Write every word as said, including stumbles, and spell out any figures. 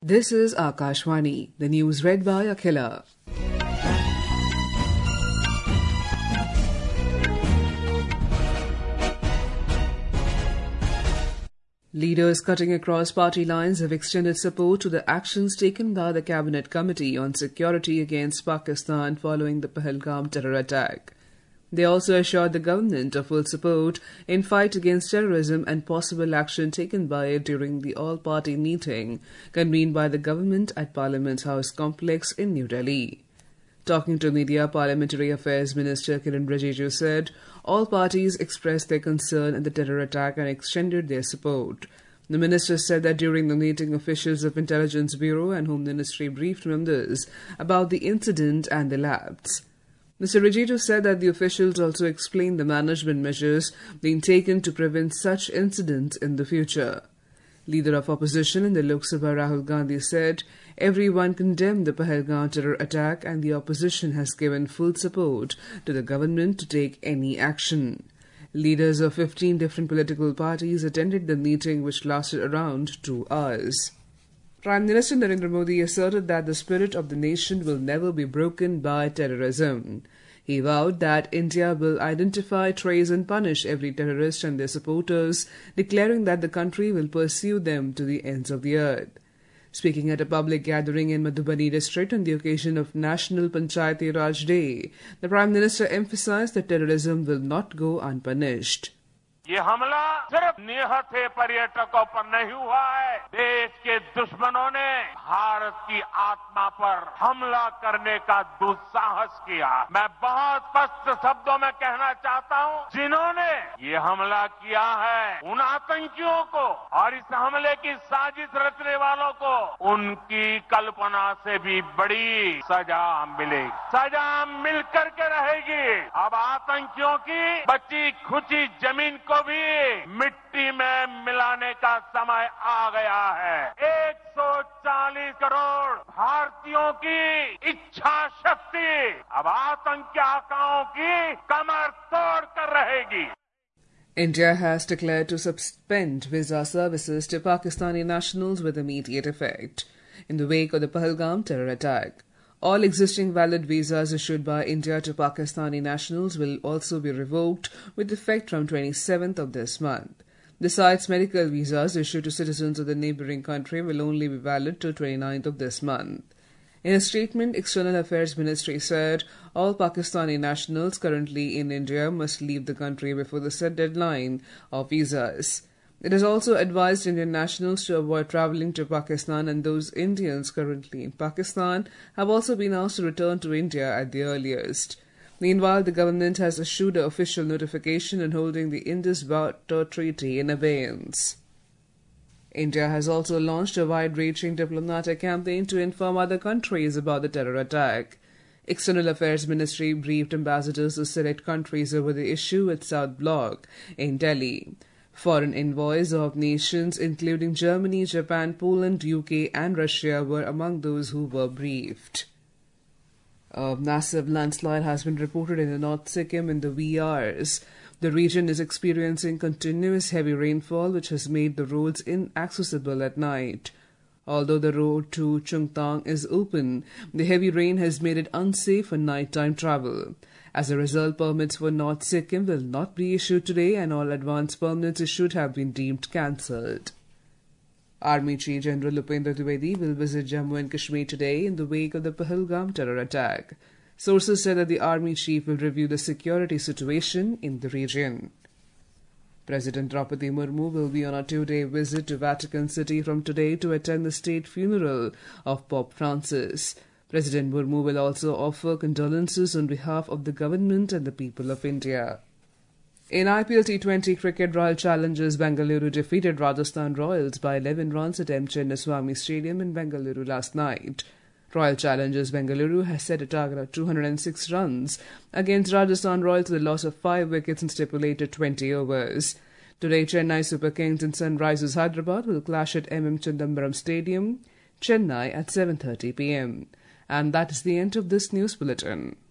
This is Akashvani, the news read by Akhila. Leaders cutting across party lines have extended support to the actions taken by the Cabinet Committee on Security against Pakistan following the Pahalgam terror attack. They also assured the government of full support in fight against terrorism and possible action taken by it during the all-party meeting convened by the government at Parliament House Complex in New Delhi. Talking to media, Parliamentary Affairs Minister Kiren Rijiju said all parties expressed their concern at the terror attack and extended their support. The minister said that during the meeting, officials of Intelligence Bureau and Home Ministry briefed members about the incident and the lapse. Mister Rijiju said that the officials also explained the management measures being taken to prevent such incidents in the future. Leader of opposition in the Lok Sabha Rahul Gandhi said everyone condemned the Pahalgam terror attack and the opposition has given full support to the government to take any action. Leaders of fifteen different political parties attended the meeting, which lasted around two hours. Prime Minister Narendra Modi asserted that the spirit of the nation will never be broken by terrorism. He vowed that India will identify, trace and punish every terrorist and their supporters, declaring that the country will pursue them to the ends of the earth. Speaking at a public gathering in Madhubani district on the occasion of National Panchayati Raj Day, the Prime Minister emphasized that terrorism will not go unpunished. ये हमला सिर्फ निहत्थे पर्यटकों पर नहीं हुआ है, देश के दुश्मनों ने भारत की आत्मा पर हमला करने का दुस्साहस किया। मैं बहुत स्पष्ट शब्दों में कहना चाहता हूं, जिन्होंने ये हमला किया है उन आतंकियों को और इस हमले की साजिश रचने वालों को उनकी कल्पना से भी बड़ी सजा मिलेगी, सजा मिल करके रहेगी। अब आतंकियों की बची खुची जमीन को भी मिट्टी में मिलाने का समय आ गया है। एक सौ चालीस करोड़ भारतीयों की इच्छा शक्ति अब आतंकी आकाओं की कमर तोड़ कर रहेगी। India has declared to suspend visa services to Pakistani nationals with immediate effect in the wake of the Pahalgam terror attack. All existing valid visas issued by India to Pakistani nationals will also be revoked with effect from twenty-seventh of this month. Besides, medical visas issued to citizens of the neighbouring country will only be valid till twenty-ninth of this month. In a statement, External Affairs Ministry said all Pakistani nationals currently in India must leave the country before the set deadline of visas. It has also advised Indian nationals to avoid travelling to Pakistan, and those Indians currently in Pakistan have also been asked to return to India at the earliest. Meanwhile, the government has issued an official notification on holding the Indus Water Treaty in abeyance. India has also launched a wide-reaching diplomatic campaign to inform other countries about the terror attack. External Affairs Ministry briefed ambassadors of select countries over the issue at South Block in Delhi. Foreign envoys of nations including Germany, Japan, Poland, U K and Russia were among those who were briefed. A massive landslide has been reported in the North Sikkim in the wee hours. The region is experiencing continuous heavy rainfall, which has made the roads inaccessible at night. Although the road to Chungtang is open, the heavy rain has made it unsafe for nighttime travel. As a result, permits for North Sikkim will not be issued today, and all advance permits issued have been deemed cancelled. Army Chief General Upendra Dwivedi will visit Jammu and Kashmir today in the wake of the Pahalgam terror attack. Sources said that the Army Chief will review the security situation in the region. President Draupadi Murmu will be on a two-day visit to Vatican City from today to attend the state funeral of Pope Francis. President Murmu will also offer condolences on behalf of the government and the people of India. In I P L T twenty cricket, Royal Challengers Bengaluru defeated Rajasthan Royals by eleven runs at M. Chinnaswamy Stadium in Bengaluru last night. Royal Challengers Bengaluru has set a target of two hundred six runs against Rajasthan Royals with a loss of five wickets in stipulated twenty overs. Today, Chennai Super Kings and Sunrisers Hyderabad will clash at M M Chidambaram Stadium, Chennai at seven thirty p m. And that is the end of this news bulletin.